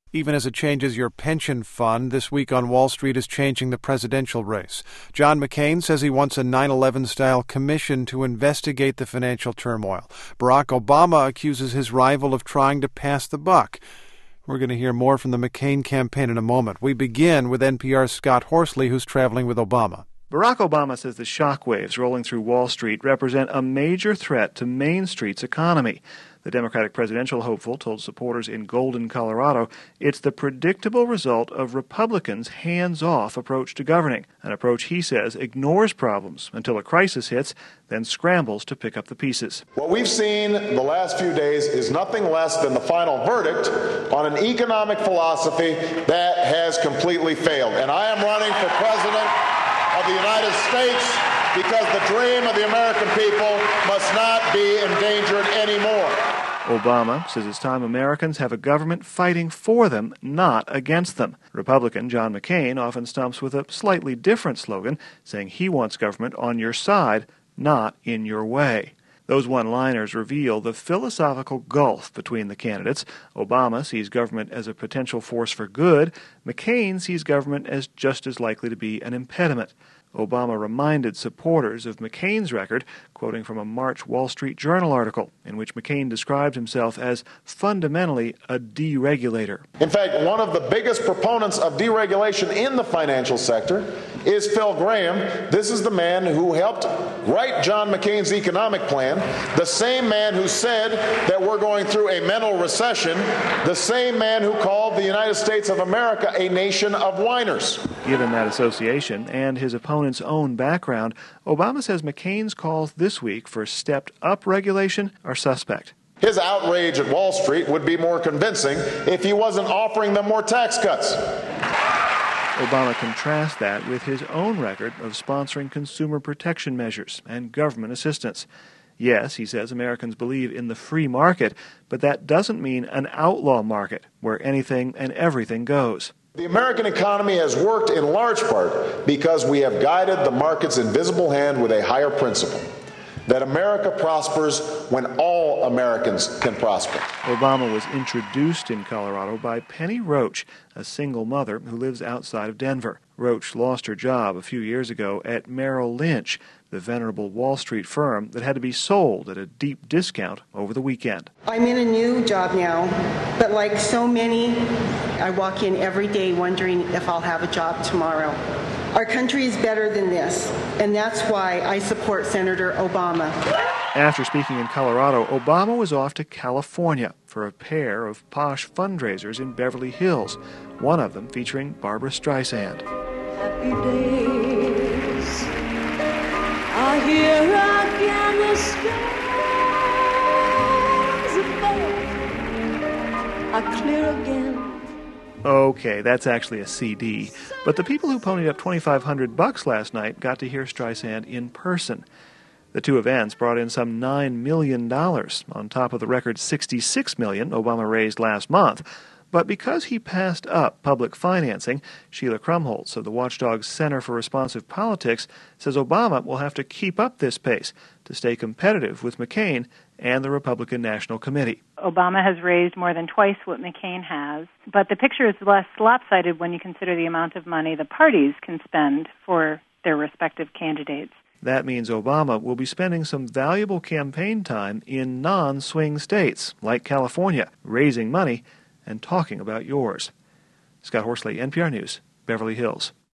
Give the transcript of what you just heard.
Even as it changes your pension fund, this week on Wall Street is changing the presidential race. John McCain says he wants a 9/11-style commission to investigate the financial turmoil. Barack Obama accuses his rival of trying to pass the buck. We're going to hear more from the McCain campaign in a moment. We begin with NPR's Scott Horsley, who's traveling with Obama. Barack Obama says the shockwaves rolling through Wall Street represent a major threat to Main Street's economy. The Democratic presidential hopeful told supporters in Golden, Colorado, it's the predictable result of Republicans' hands-off approach to governing, an approach he says ignores problems until a crisis hits, then scrambles to pick up the pieces. What we've seen the last few days is nothing less than the final verdict on an economic philosophy that has completely failed. And I am running for president of the United States because the dream of the American people must not be endangered anymore. Obama says it's time Americans have a government fighting for them, not against them. Republican John McCain often stumps with a slightly different slogan, saying he wants government on your side, not in your way. Those one-liners reveal the philosophical gulf between the candidates. Obama sees government as a potential force for good. McCain sees government as just as likely to be an impediment. Obama reminded supporters of McCain's record, quoting from a March Wall Street Journal article in which McCain described himself as fundamentally a deregulator. In fact, one of the biggest proponents of deregulation in the financial sector is Phil Graham. This is the man who helped write John McCain's economic plan, the same man who said that we're going through a mental recession, the same man who called the United States of America a nation of whiners. Given that association and his opponent's own background, Obama says McCain's calls this week for stepped-up regulation are suspect. His outrage at Wall Street would be more convincing if he wasn't offering them more tax cuts. Obama contrasts that with his own record of sponsoring consumer protection measures and government assistance. Yes, he says Americans believe in the free market, but that doesn't mean an outlaw market where anything and everything goes. The American economy has worked in large part because we have guided the market's invisible hand with a higher principle, that America prospers when all Americans can prosper. Obama was introduced in Colorado by Penny Roach, a single mother who lives outside of Denver. Roach lost her job a few years ago at Merrill Lynch, the venerable Wall Street firm that had to be sold at a deep discount over the weekend. I'm in a new job now, but like so many, I walk in every day wondering if I'll have a job tomorrow. Our country is better than this, and that's why I support Senator Obama. After speaking in Colorado, Obama was off to California for a pair of posh fundraisers in Beverly Hills, one of them featuring Barbra Streisand. Happy days are here again, the skies above are clear again. Okay, that's actually a CD, but the people who ponied up $2,500 last night got to hear Streisand in person. The two events brought in some $9 million, on top of the record $66 million Obama raised last month. But because he passed up public financing, Sheila Krumholtz of the Watchdog Center for Responsive Politics says Obama will have to keep up this pace to stay competitive with McCain and the Republican National Committee. Obama has raised more than twice what McCain has, but the picture is less lopsided when you consider the amount of money the parties can spend for their respective candidates. That means Obama will be spending some valuable campaign time in non-swing states, like California, raising money and talking about yours. Scott Horsley, NPR News, Beverly Hills.